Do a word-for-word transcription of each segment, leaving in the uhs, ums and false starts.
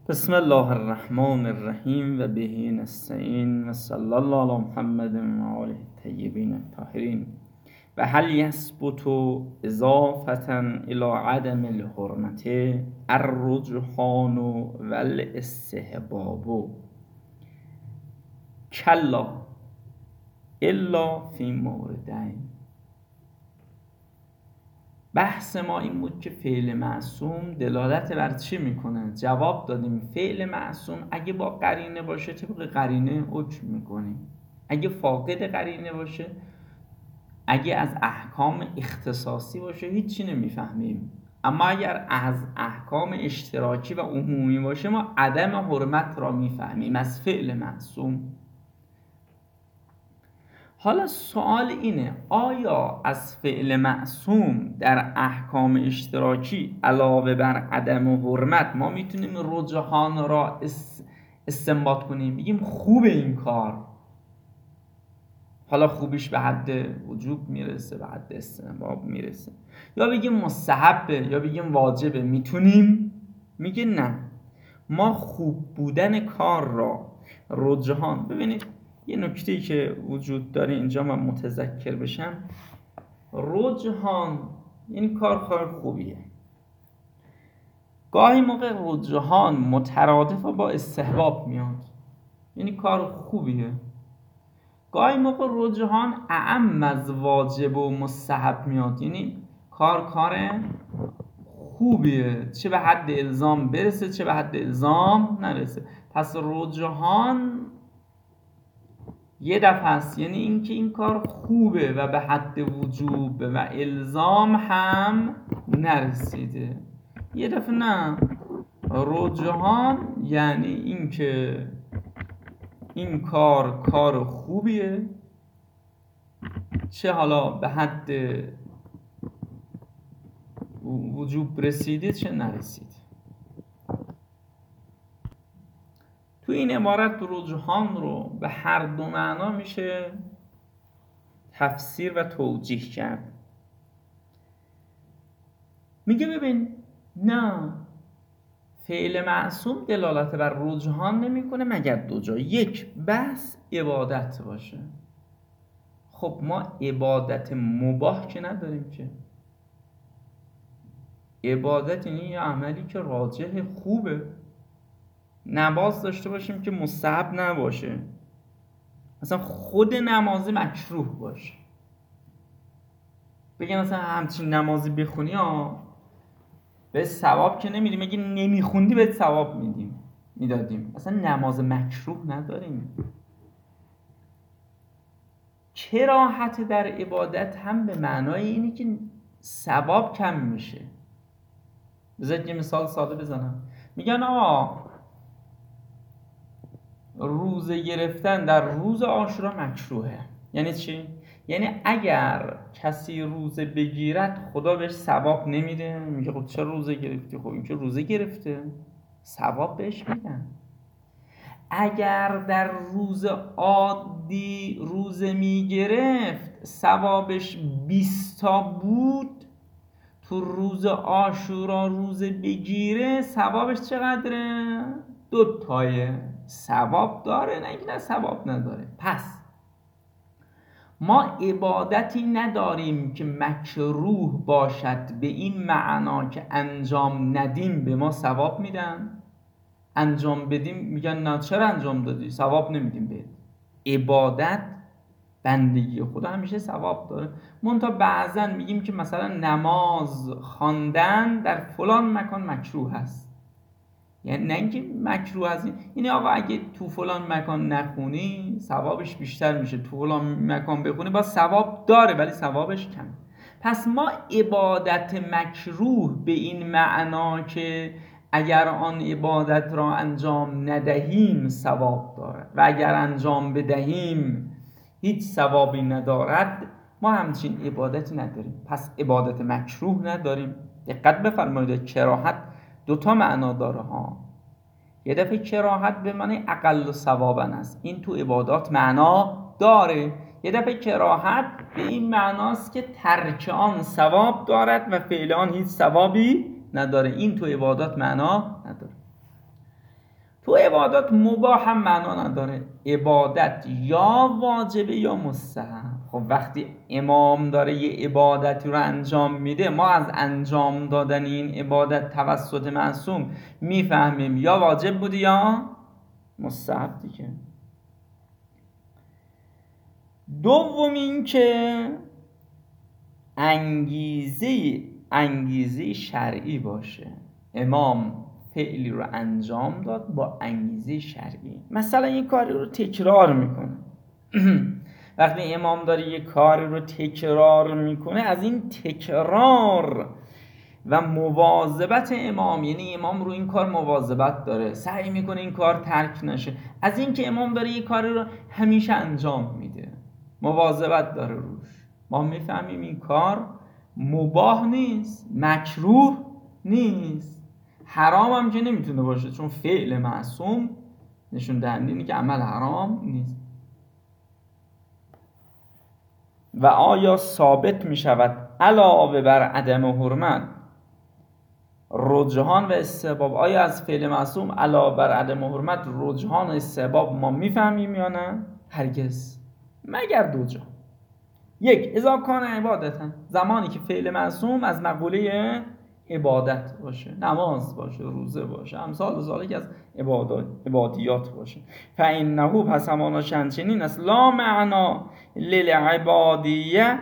بسم الله الرحمن الرحیم و به نستعین و صلی الله علی محمد و آله الطیبین الطاهرین. و هل یثبت اضافة الی عدم الحرمت الرجحان و الاستحباب کلا الا فی موردین. بحث ما این بود که فعل معصوم دلالت بر چی میکنه؟ جواب دادیم فعل معصوم اگه با قرینه باشه طبق قرینه حکم میکنیم، اگه فاقد قرینه باشه، اگه از احکام اختصاصی باشه هیچی نمیفهمیم. اما اگر از احکام اشتراکی و عمومی باشه ما عدم حرمت را میفهمیم از فعل معصوم. حالا سوال اینه آیا از فعل معصوم در احکام اشتراکی علاوه بر عدم حرمت ما میتونیم رجحان را استنباط کنیم، بگیم خوب این کار، حالا خوبیش به حد وجوب میرسه، به حد استحباب میرسه، یا بگیم مستحبه یا بگیم واجبه، میتونیم؟ میگه نه، ما خوب بودن کار را رجحان. ببینید یه نکته‌ای که وجود داره اینجا من متذکر بشم، رجحان یعنی کار کار خوبیه. گاهی موقع رجحان مترادف با استحباب میاد، یعنی کار خوبیه. گاهی موقع رجحان اعم از واجب و مستحب میاد، یعنی کار کار خوبیه، چه به حد الزام برسه چه به حد الزام نرسه. پس رجحان یه دفعه است، یعنی اینکه این کار خوبه و به حد وجوب و الزام هم نرسیده. یه دفعه نه، رجحان یعنی اینکه این کار کار خوبیه، چه حالا به حد وجوب رسیده چه نرسیده. تو این عبارت رجحان رو به هر دو معنا میشه تفسیر و توجیه کرد. میگه ببین نه، فعل معصوم دلالت بر رجحان نمیکنه مگر دو جا. یک، بحث عبادت باشه. خب ما عبادت مباح که نداریم که. عبادت یعنی یه عملی که راجح خوبه. نماز داشته باشیم که مستحب نباشه، مثلا خود نمازی مکروه باشه، بگه مثلا همچین نمازی بخونی ها به ثواب که نمیدیم، اگه نمیخوندی بهت ثواب میدیم میدادیم. مثلا نماز مکروه نداریم. کراهت در عبادت هم به معنای اینه که ثواب کم میشه. بذارید یه مثال ساده بزنم. میگن آقا روزه گرفتن در روز عاشورا مکروهه. یعنی چی؟ یعنی اگر کسی روزه بگیرد خدا بهش ثواب نمیده. میگه خب چرا روزه گرفتی؟ خب این که روزه گرفته ثواب بهش میدن. اگر در روز عادی روزه میگرفت ثوابش بیست تا بود، تو روز عاشورا روزه بگیره ثوابش چقدره؟ دو تایه. ثواب داره، نه اینکه نه ثواب نداره. پس ما عبادتی نداریم که مکروه باشد به این معنا که انجام ندیم به ما ثواب میدن، انجام بدیم میگن نه چرا انجام دادی ثواب نمیدیم بهت. عبادت بندگی خدا همیشه ثواب داره. منتها بعضا میگیم که مثلا نماز خواندن در فلان مکان مکروه هست، یعنی نه اینکه مکروه هست، اینه آقا اگه تو فلان مکان نخونی ثوابش بیشتر میشه، تو فلان مکان بخونی با ثواب داره ولی ثوابش کم. پس ما عبادت مکروه به این معنا که اگر آن عبادت را انجام ندهیم ثواب دارد و اگر انجام بدهیم هیچ ثوابی ندارد، ما همچین عبادتی نداریم. پس عبادت مکروه نداریم. دقت بفرمایید کراهت دو تا معنا داره ها. یه دفعه کراهت به معنی اقل ثوابا است، این تو عبادات معنا داره. یه دفعه کراهت به این معناست که ترک آن ثواب دارد و فعل آن هیچ ثوابی نداره، این تو عبادات معنا نداره. تو عبادات مباح هم معنا نداره، عبادت یا واجبه یا مستحب. خب وقتی امام داره یه عبادتی رو انجام میده، ما از انجام دادن این عبادت توسط معصوم میفهمیم یا واجب بوده یا مستحب دیگه. دوم این که انگیزه انگیزه شرعی باشه. امام فعلی رو انجام داد با انگیزه شرعی. مثلا یه کاری رو تکرار میکنه وقتی امام داره یه کاری رو تکرار میکنه، از این تکرار و مواظبت امام، یعنی امام رو این کار مواظبت داره، سعی میکنه این کار ترک نشه، از این که امام داره یه کاری رو همیشه انجام میده، مواظبت داره روش، ما میفهمیم این کار مباح نیست، مکروه نیست، حرام هم که نمیتونه باشه، چون فعل معصوم نشون دهنده اینه که عمل حرام نیست. و آیا ثابت میشود علاوه بر عدم حرمت رجحان و استحباب؟ آیا از فعل معصوم علاوه بر عدم حرمت رجحان و استحباب ما میفهمیم یا نه؟ هرگز، مگر دو جا. یک، اذا کان عبادتا، زمانی که فعل معصوم از مقوله عبادت باشه، نماز باشه، روزه باشه، امثال ذالک از عبادات عبادیات باشه. فانه، پس همانا چنین است، لا معنا للعبادیه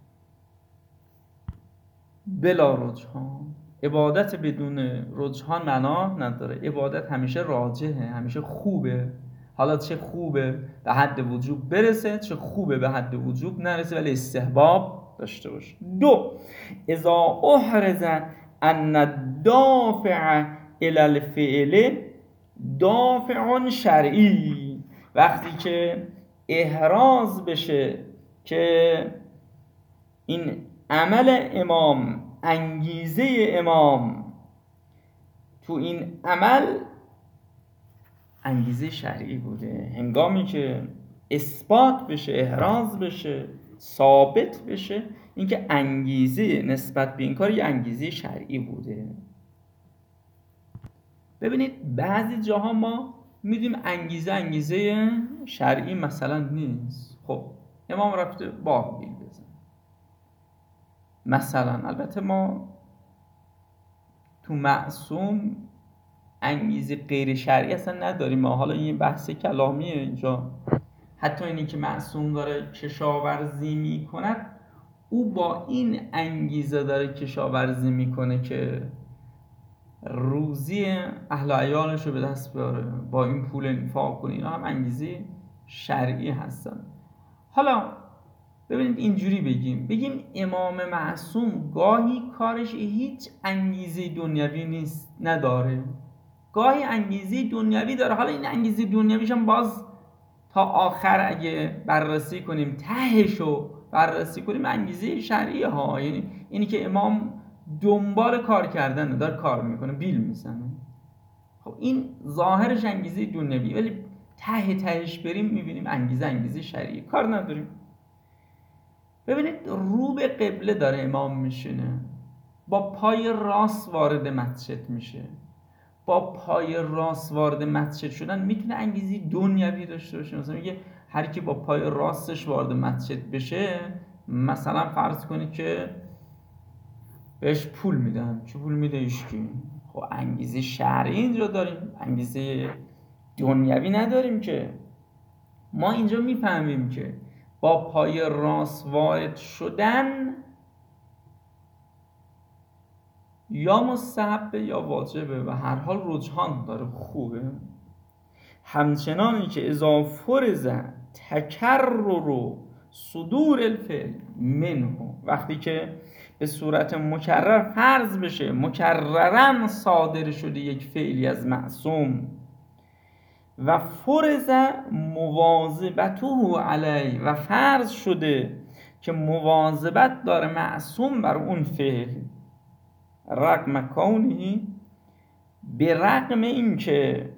بلا رجحان، عبادت بدون رجحان معنا نداره. عبادت همیشه راجحه، همیشه خوبه، حالا چه خوبه به حد وجوب برسه، چه خوبه به حد وجوب نرسه، ولی استحباب داشته باشه. دو، اذا احرز ان الدافع الى الفعل دافع شرعی، وقتی که احراز بشه که این عمل امام، انگیزه امام تو این عمل انگیزه شرعی بوده، هنگامی که اثبات بشه، احراز بشه، ثابت بشه اینکه انگیزه نسبت به این کار یه انگیزه شرعی بوده. ببینید بعضی جاها ما میدیم انگیزه انگیزه شرعی مثلا نیست. خب امام رفته باب بیل بزن مثلا، البته ما تو معصوم انگیزه غیر شرعی اصلا نداریم، ما حالا این بحث کلامیه اینجا. حتی اینی که معصوم داره کشاورزی میکند، او با این انگیزه داره کشاورزی میکنه که روزی اهل عیالش رو به دست بیاره، با این پول انفاق کنه، اینا هم انگیزه شرعی هستن. حالا ببینید اینجوری بگیم بگیم امام معصوم گاهی کارش هیچ انگیزه دنیوی نیست، نداره، گاهی انگیزه دنیوی داره. حالا این انگیزه دنیویش هم باز تا آخر اگه بررسی کنیم، تهشو بررسی کنیم، انگیزه شرعی ها، یعنی اینی که امام دنبال کار کردنه، داره کار میکنه، بیل میزنه. خب این ظاهرش انگیزه دنیوی، ولی ته تهش بریم میبینیم انگیزه انگیزه شرعی، کار نداریم. ببینید رو به قبله داره امام میشینه، با پای راست وارد مسجد میشه. با پای راست وارد مسجد شدن میتونه انگیزه دنیوی داشته باشه. مثلا میگه هر کی با پای راستش وارد مسجد بشه، مثلا فرض کنید که بهش پول میدن. چه پول میده ایشکی؟ خب انگیزه شرعی اینجا داریم، انگیزه دنیوی نداریم که. ما اینجا میفهمیم که با پای راست وارد شدن یا مستحبه یا واجبه، و هر حال رجحان داره، خوبه. همچنانی که اذا فرض تکرر صدور الفعل منه، وقتی که به صورت مکرر فرض بشه مکررن صادر شده یک فعلی از معصوم، و فرض مواظبته علی، و فرض شده که مواظبت داره معصوم بر اون فعل، رغم کونی، به رغم این که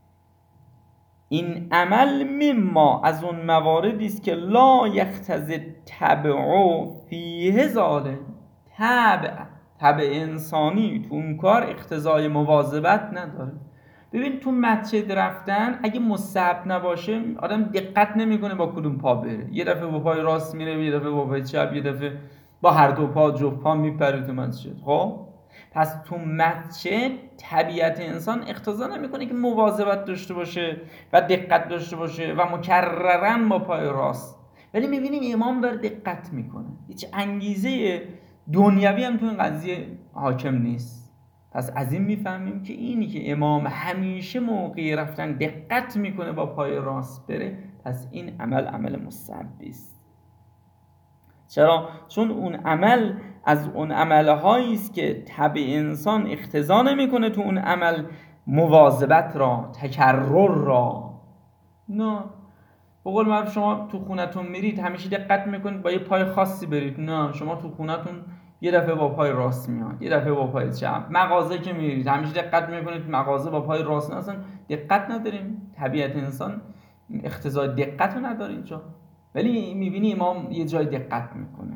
این عمل مما از اون مواردی است که لا یقتضی تبع فیه ذالک، تبع تبع انسانی تو اون کار اقتضای مواظبت نداره. ببین تو مسجد رفتن اگه مستحب نباشه آدم دقت نمیکنه با کدوم پا بره، یه دفعه با پای راست میره، یه دفعه با پای چپ، یه دفعه با هر دو پا جفت پا میپره تو مسجد. خب پس تو مسجد طبیعت انسان اقتضا نمیکنه که مواظبت داشته باشه و دقت داشته باشه و مکررن با پای راست، ولی میبینیم امام داره دقت میکنه، هیچ انگیزه دنیوی هم تو این قضیه حاکم نیست. پس از این میفهمیم که اینی که امام همیشه موقعی رفتن دقت میکنه با پای راست بره، پس این عمل عمل مستحبی است. چرا؟ چون اون عمل از اون عملهایی است که طبع انسان اقتضا نمیکنه تو اون عمل مواظبت را، تکرر را. نه بقول من شما تو خونتون میرید همیشه دقت میکنید با یه پای خاصی برید، نه شما تو خونتون یه دفعه با پای راست میاد، یه دفعه با پای چپ. مغازه که میرید همیشه دقت میکنید مغازه با پای راست، نه اصلا دقت نداریم، طبیعت انسان اقتضای دقت رو نداره اینجا، ولی میبینی امام یه جای دقت میکنه.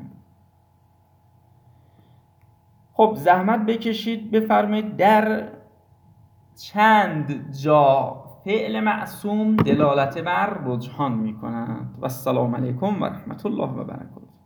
خب زحمت بکشید بفرمایید در چند جا فعل معصوم دلالت بر رجحان میکنند. و السلام علیکم و رحمت الله و برکاته.